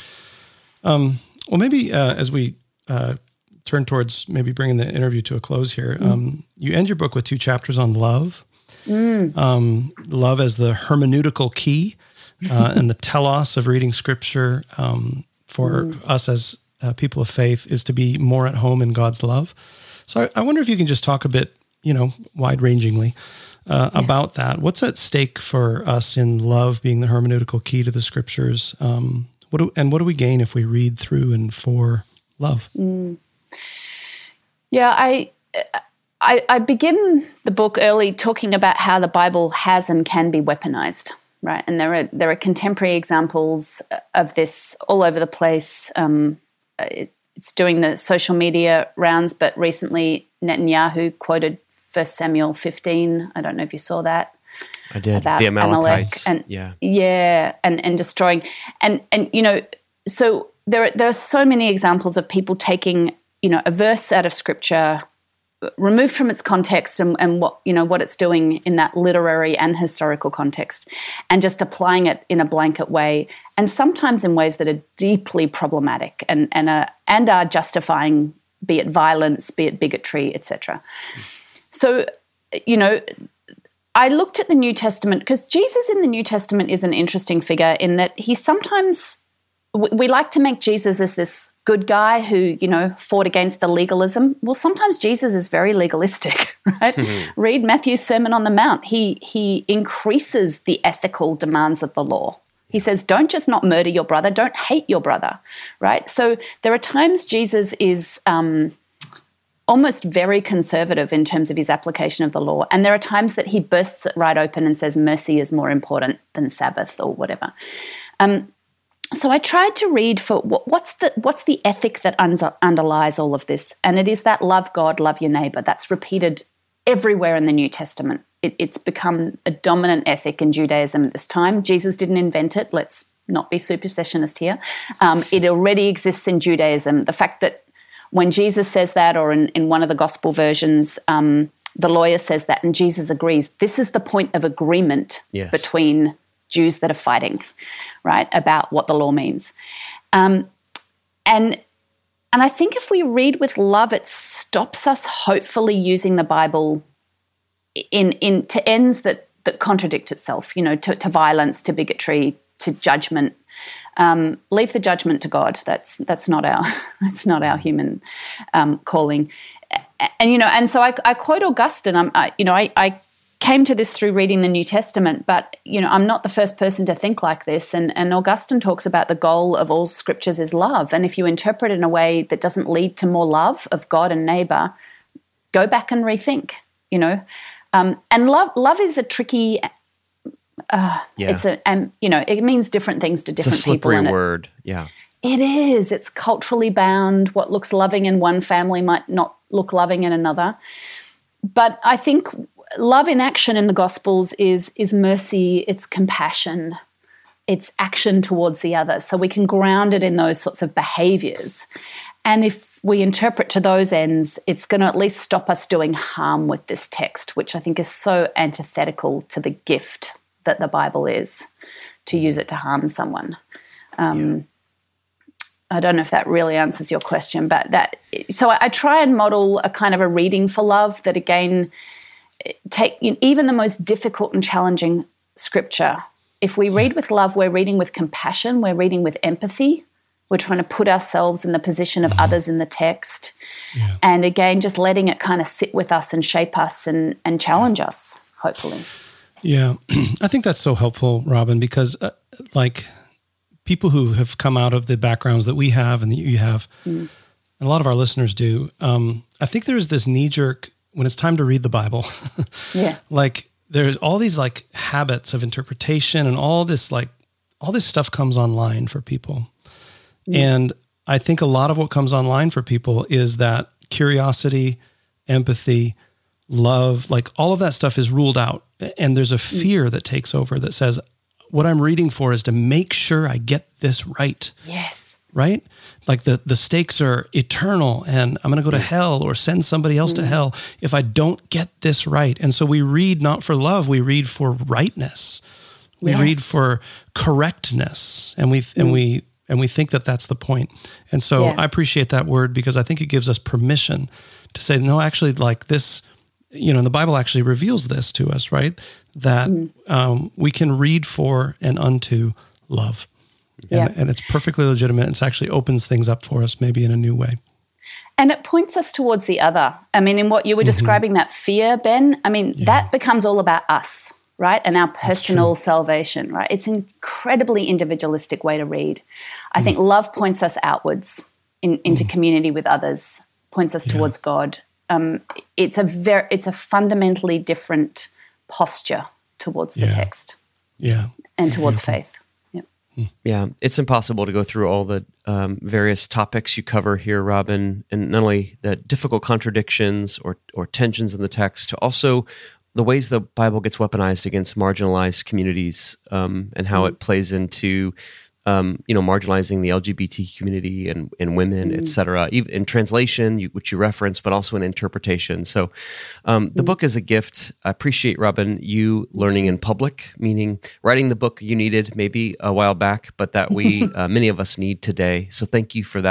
Um. Well, maybe uh, as we uh, turn towards maybe bringing the interview to a close here, mm. um, you end your book with two chapters on love. Mm. Um, love as the hermeneutical key uh, and the telos of reading Scripture um, for mm. us as uh, people of faith is to be more at home in God's love. So I, I wonder if you can just talk a bit, you know, wide-rangingly uh, yeah. about that. What's at stake for us in love being the hermeneutical key to the Scriptures? Um What do, and what do we gain if we read through and for love? Mm. Yeah, I, I I begin the book early talking about how the Bible has and can be weaponized, right? And there are there are contemporary examples of this all over the place. Um, it, it's doing the social media rounds, but recently Netanyahu quoted First Samuel fifteen. I don't know if you saw that. I did. About the Amalekites. and, yeah. Yeah, and, and destroying. And, and you know, so there, there are so many examples of people taking, you know, a verse out of Scripture, removed from its context and, and what, you know, what it's doing in that literary and historical context, and just applying it in a blanket way, and sometimes in ways that are deeply problematic and, and, are, and are justifying be it violence, be it bigotry, et cetera. So, you know, I looked at the New Testament because Jesus in the New Testament is an interesting figure in that he sometimes, we like to make Jesus as this good guy who, you know, fought against the legalism. Well, sometimes Jesus is very legalistic, right? Mm-hmm. Read Matthew's Sermon on the Mount. He he increases the ethical demands of the law. He says, don't just not murder your brother, don't hate your brother, right? So there are times Jesus is um, almost very conservative in terms of his application of the law, and there are times that he bursts it right open and says mercy is more important than Sabbath or whatever. Um So I tried to read for what's the what's the ethic that un- underlies all of this, and it is that love God, love your neighbor. That's repeated everywhere in the New Testament. It, it's become a dominant ethic in Judaism at this time. Jesus didn't invent it. Let's not be supersessionist here. Um, it already exists in Judaism. The fact that when Jesus says that, or in, in one of the gospel versions, um, the lawyer says that, and Jesus agrees, this is the point of agreement yes. between Jews that are fighting, right, about what the law means. Um, and and I think if we read with love, it stops us hopefully using the Bible in in to ends that that contradict itself, you know, to, to violence, to bigotry, to judgment. Um, leave the judgment to God. That's that's not our that's not our human um, calling. And you know, and so I, I quote Augustine. I'm, I, you know, I. I came to this through reading the New Testament, but, you know, I'm not the first person to think like this. And, and Augustine talks about the goal of all scriptures is love. And if you interpret it in a way that doesn't lead to more love of God and neighbor, go back and rethink, you know. Um, and love love is a tricky, uh, yeah. it's a, and, you know, it means different things to different it's a slippery people. Slippery word, yeah. It is. It's culturally bound. What looks loving in one family might not look loving in another. But I think love in action in the Gospels is is mercy, it's compassion, it's action towards the other. So we can ground it in those sorts of behaviours. And if we interpret to those ends, it's going to at least stop us doing harm with this text, which I think is so antithetical to the gift that the Bible is, to use it to harm someone. Um, yeah. I don't know if that really answers your question, but that. So I, I try and model a kind of a reading for love that, again, take you know, even the most difficult and challenging scripture. If we read with love, we're reading with compassion, we're reading with empathy. We're trying to put ourselves in the position of mm-hmm. others in the text. Yeah. And again, just letting it kind of sit with us and shape us and, and challenge yeah. us, hopefully. Yeah, I think that's so helpful, Robin, because uh, like people who have come out of the backgrounds that we have and that you have, mm. and a lot of our listeners do, um, I think there's this knee-jerk, when it's time to read the Bible, yeah, like there's all these like habits of interpretation and all this like, all this stuff comes online for people. Mm. And I think a lot of what comes online for people is that curiosity, empathy, love, like all of that stuff is ruled out. And there's a fear mm. that takes over that says, what I'm reading for is to make sure I get this right. Yes. Right? Like the, the stakes are eternal and I'm going to go to hell or send somebody else mm. to hell if I don't get this right. And so we read not for love, we read for rightness. We yes. read for correctness, and we mm. and we and we think that that's the point. And so yeah. I appreciate that word because I think it gives us permission to say, no, actually, like this, you know, the Bible actually reveals this to us, right? That mm. um, we can read for and unto love. Yeah. And, and it's perfectly legitimate. It actually opens things up for us maybe in a new way. And it points us towards the other. I mean, in what you were describing, mm-hmm. that fear, Ben, I mean, yeah. that becomes all about us, right? And our personal salvation, right? It's an incredibly individualistic way to read. I mm. think love points us outwards in, into mm. community with others, points us yeah. towards God. Um, it's a very, it's a fundamentally different posture towards the yeah. text, yeah, and towards Beautiful. faith. Yeah. Yeah, it's impossible to go through all the um, various topics you cover here, Robin, and not only the difficult contradictions or or tensions in the text, to also the ways the Bible gets weaponized against marginalized communities, um, and how mm. it plays into Um, you know, marginalizing the L G B T community and, and women, mm. et cetera, even in translation, you, which you reference, but also in interpretation. So um, the mm. book is a gift. I appreciate, Robin, you learning in public, meaning writing the book you needed maybe a while back, but that we, uh, many of us need today. So thank you for that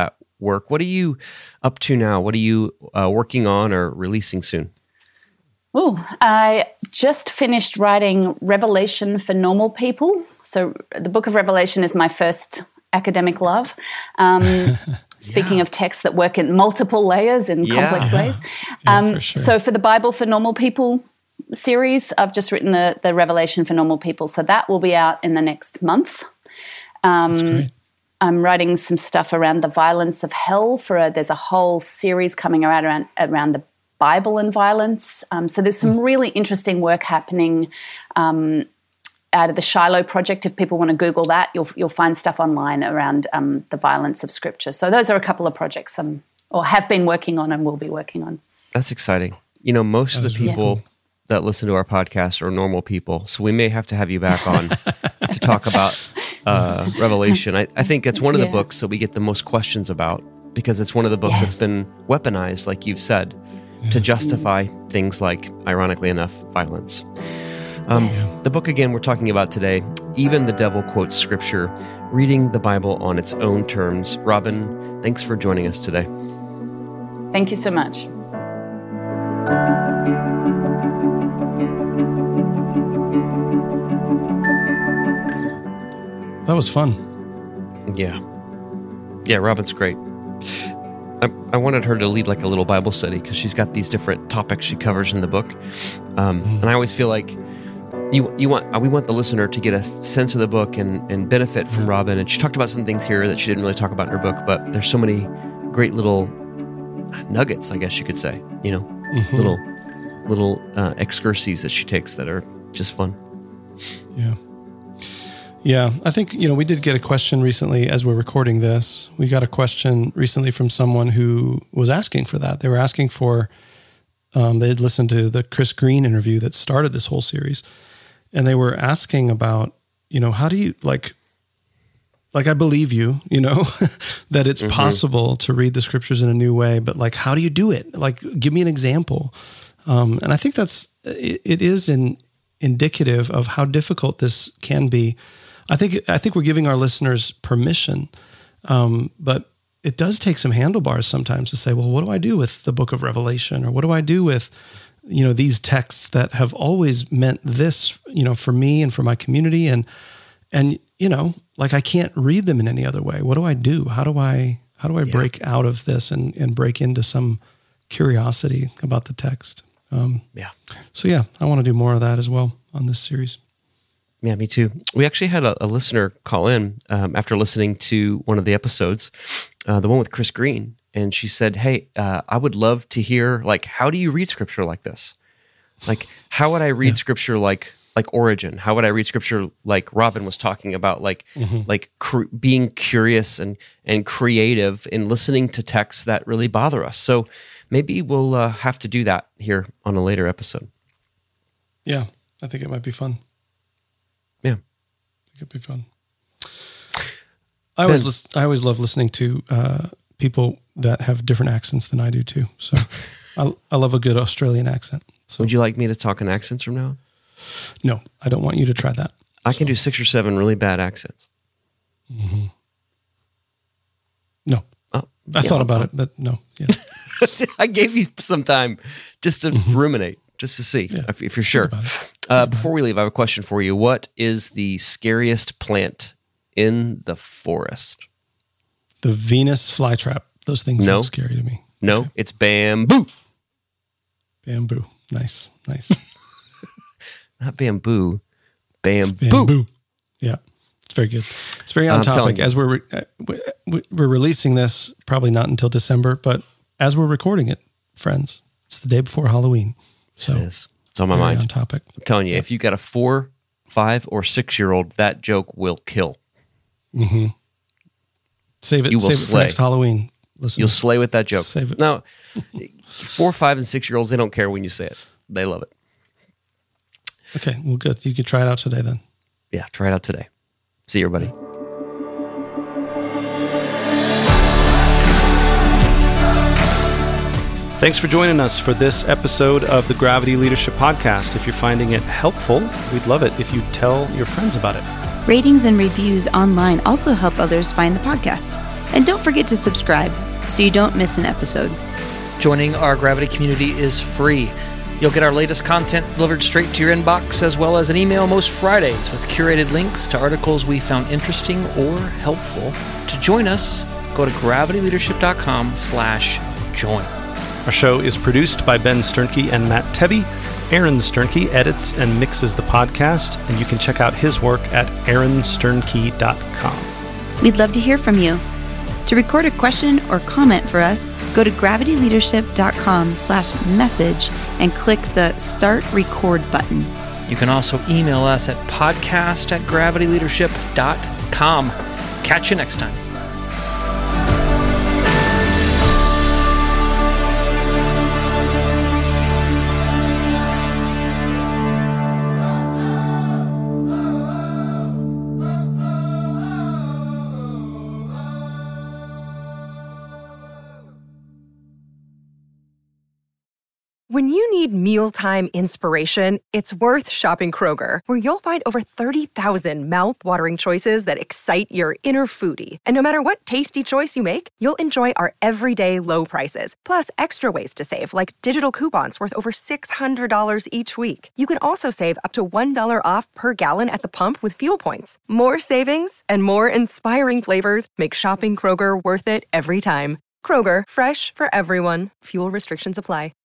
work. What are you up to now? What are you uh, working on or releasing soon? Oh, I just finished writing Revelation for Normal People. So the book of Revelation is my first academic love. Um, speaking yeah. of texts that work in multiple layers in yeah. complex ways. Yeah, um, for sure. So for the Bible for Normal People series, I've just written the, the Revelation for Normal People. So that will be out in the next month. Um, That's great. I'm writing some stuff around the violence of hell. For a, there's a whole series coming around around, around the Bible and violence. Um, so there's some really interesting work happening um, out of the Shiloh Project. If people want to Google that, you'll you'll find stuff online around um, the violence of Scripture. So those are a couple of projects um, or have been working on and will be working on. That's exciting. You know, most that of the people really cool. that listen to our podcast are normal people, so we may have to have you back on to talk about uh, Revelation. I, I think it's one of the yeah. books that we get the most questions about because it's one of the books yes. that's been weaponized, like you've said, yeah. to justify things like, ironically enough, violence. Um, yes. The book, again, we're talking about today, Even the Devil Quotes Scripture, reading the Bible on its own terms. Robin, thanks for joining us today. Thank you so much. That was fun. Yeah. Yeah, Robin's great. I, I wanted her to lead like a little Bible study because she's got these different topics she covers in the book. Um, mm. And I always feel like You you want we want the listener to get a sense of the book and, and benefit from Robin. And she talked about some things here that she didn't really talk about in her book, but there's so many great little nuggets, I guess you could say, you know, mm-hmm. little little uh, excursions that she takes that are just fun. Yeah. Yeah, I think, you know, we did get a question recently as we're recording this. We got a question recently from someone who was asking for that. They were asking for, um, they had listened to the Chris Green interview that started this whole series. And they were asking about, you know, how do you, like, like I believe you, you know, that it's mm-hmm. possible to read the scriptures in a new way, but like, how do you do it? Like, give me an example. Um, and I think that's, it, it is in, indicative of how difficult this can be. I think, I think we're giving our listeners permission, um, but it does take some handlebars sometimes to say, well, what do I do with the book of Revelation? Or what do I do with, you know, these texts that have always meant this, you know, for me and for my community. And, and, you know, like I can't read them in any other way. What do I do? How do I, how do I yeah. break out of this and, and break into some curiosity about the text? Um, yeah. So yeah, I want to do more of that as well on this series. Yeah, me too. We actually had a, a listener call in um, after listening to one of the episodes, uh, the one with Chris Green. And she said, hey, uh, I would love to hear, like, how do you read scripture like this? Like, how would I read yeah. scripture like like Origen? How would I read scripture like Robin was talking about, like mm-hmm. like cr- being curious and, and creative in listening to texts that really bother us? So maybe we'll uh, have to do that here on a later episode. Yeah, I think it might be fun. Yeah. I think it'd be fun. I always, listen, I always love listening to uh, people that have different accents than I do too. So I, I love a good Australian accent. So. Would you like me to talk in accents from now on? No, I don't want you to try that. I so. can do six or seven really bad accents. Mm-hmm. No. Oh, I yeah, thought about I'll, it, but no. Yeah. I gave you some time just to mm-hmm. ruminate, just to see yeah. if, if you're sure. Uh, before we leave, I have a question for you. What is the scariest plant in the forest? The Venus flytrap. Those things no. sound scary to me. No, okay. It's bamboo. Bamboo. Nice, nice. Not bamboo, bamboo. Bamboo. Yeah, it's very good. It's very on I'm topic. As we're re- we're releasing this, probably not until December, but as we're recording it, friends, it's the day before Halloween. So it is. It's on my mind. On topic. I'm telling you, yeah. if you got a four, five, or six-year-old, that joke will kill. Mm-hmm. Save it. You will save slay. it for next Halloween. Listen, You'll slay with that joke. Save it. Now, four, five, and six-year-olds, they don't care when you say it. They love it. Okay, well, good. You can try it out today then. Yeah, try it out today. See you, everybody. Thanks for joining us for this episode of the Gravity Leadership Podcast. If you're finding it helpful, we'd love it if you tell your friends about it. Ratings and reviews online also help others find the podcast. And don't forget to subscribe. so you don't miss an episode. Joining our Gravity community is free. You'll get our latest content delivered straight to your inbox, as well as an email most Fridays with curated links to articles we found interesting or helpful. To join us, go to gravityleadership.com slash join. Our show is produced by Ben Sternke and Matt Tebbe. Aaron Sternke edits and mixes the podcast, and you can check out his work at aaron sternke dot com. We'd love to hear from you. To record a question or comment for us, go to gravityleadership.com slash message and click the Start Record button. You can also email us at podcast at gravityleadership dot com. Catch you next time. When you need mealtime inspiration, it's worth shopping Kroger, where you'll find over thirty thousand mouth-watering choices that excite your inner foodie. And no matter what tasty choice you make, you'll enjoy our everyday low prices, plus extra ways to save, like digital coupons worth over six hundred dollars each week. You can also save up to one dollar off per gallon at the pump with fuel points. More savings and more inspiring flavors make shopping Kroger worth it every time. Kroger, fresh for everyone. Fuel restrictions apply.